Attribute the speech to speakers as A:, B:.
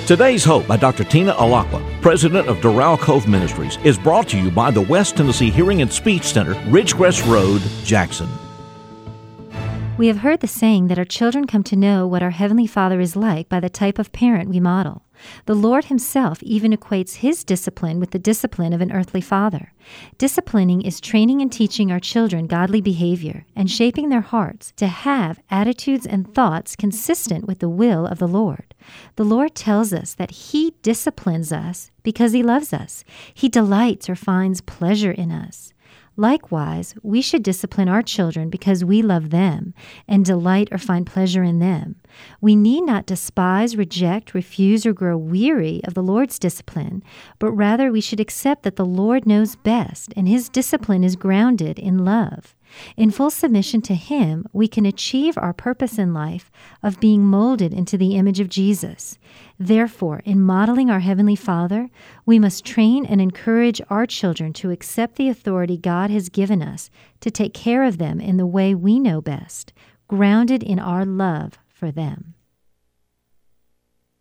A: Today's Hope by Dr. Tina Alakwa, president of Doral Cove Ministries, is brought to you by the West Tennessee Hearing and Speech Center, Ridgecrest Road, Jackson.
B: We have heard the saying that our children come to know what our Heavenly Father is like by the type of parent we model. The Lord Himself even equates His discipline with the discipline of an earthly father. Disciplining is training and teaching our children godly behavior and shaping their hearts to have attitudes and thoughts consistent with the will of the Lord. The Lord tells us that He disciplines us because He loves us. He delights or finds pleasure in us. Likewise, we should discipline our children because we love them and delight or find pleasure in them. We need not despise, reject, refuse, or grow weary of the Lord's discipline, but rather we should accept that the Lord knows best and His discipline is grounded in love. In full submission to Him, we can achieve our purpose in life of being molded into the image of Jesus. Therefore, in modeling our Heavenly Father, we must train and encourage our children to accept the authority God has given us to take care of them in the way we know best, grounded in our love for them.